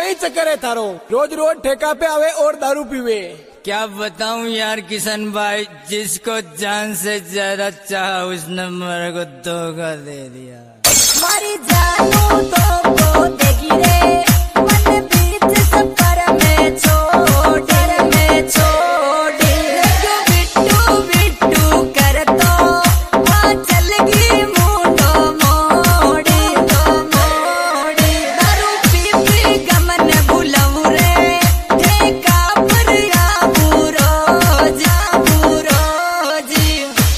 कहीं चक्कर है थारो, रोज रोज ठेका पे आवे और दारू पीवे। क्या बताऊं यार किशन भाई, जिसको जान से ज्यादा चाहा उसने मेरे को धोखा दे दिया। मारी जानू तो को देगी रे, मन बीच सफर में छोड़ में छोड़ी, बिट्टू बिट्टू कर तो वहाँ चल गई मुंडो मोड़ी तो मोड़ी। दारू पी पी गमन बुलाऊ रे, ठेका पर आबू रोज जी।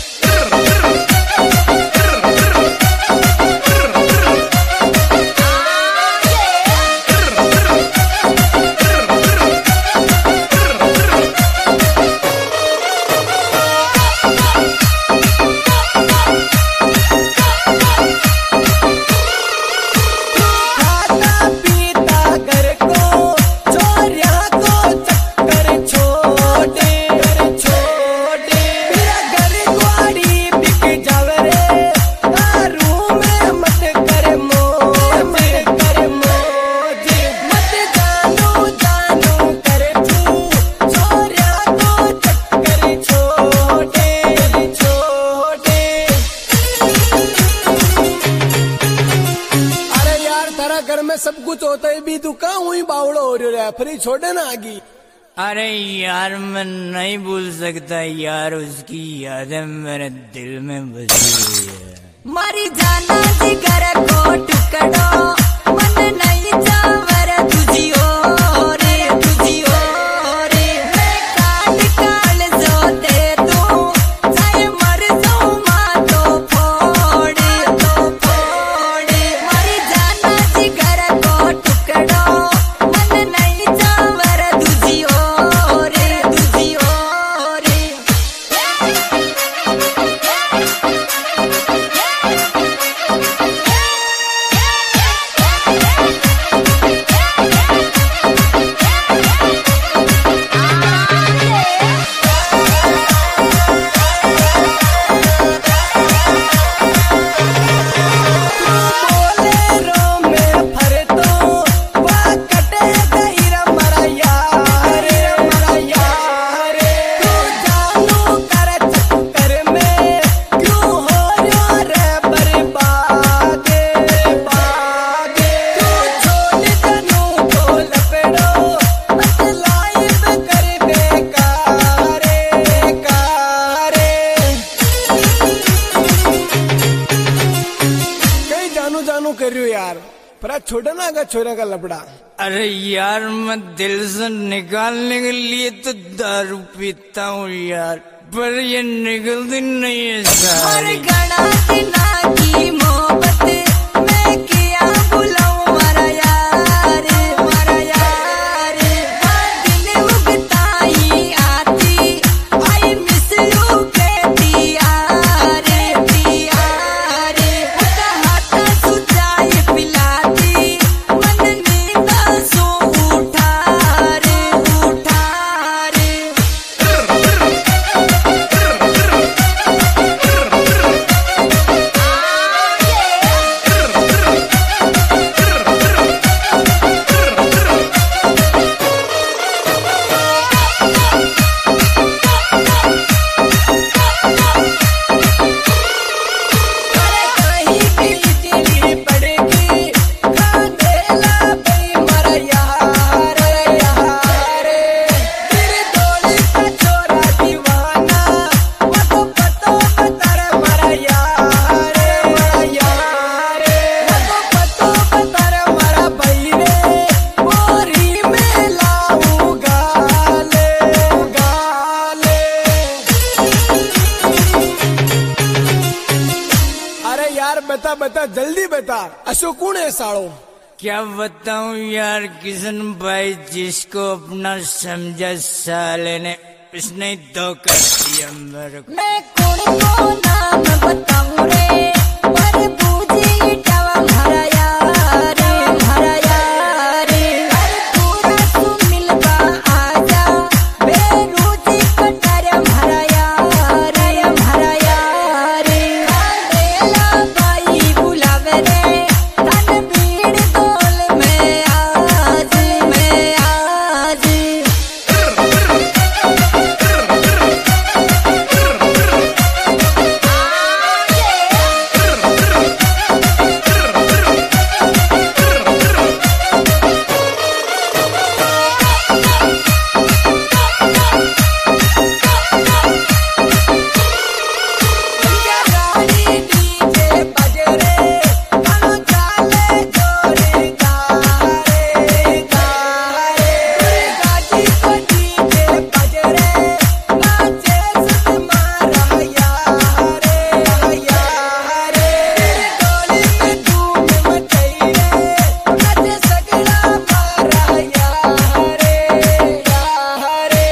सब कुछ होता है भी तू कहाँ हुई बावड़ो हो रहा है, फिर छोड़े ना आगी। अरे यार मैं नहीं भूल सकता यार, उसकी यादें मेरे दिल में बसी हुई है। मारी जाना जिगर को टुकड़ो, मन नहीं जावर तुझी ओर तुझी ओर। मैं काट काल जो दे दूं, चाहे मर जाऊं माँ तो फोड़े तो फोड़े। मारी जाना जिगर को टुकड़ो, मन नहीं जावर तुझी ओर तुझी ओर। कर रही हो यार, पर छोड़ा ना आगा छोरा का लपड़ा। अरे यार मैं दिल से निकालने के लिए तो दारू पीता हूँ यार, पर ये निकलती नहीं है सारी। गणा दिना की मोहब्बत मैं किया बुलाऊं मारा यार दिल उगताई आती, आई मिस यू के दियार हाथ सुजाए पिलाती, मन नींद सो उठा रे। बता बता जल्दी बता, अशोक कौन है साड़ो? क्या बताऊं यार किशन भाई, जिसको अपना समझा साले ने, उसने धोखा दिया मेरे को। मैं कौन को नाम बताऊं रे, पर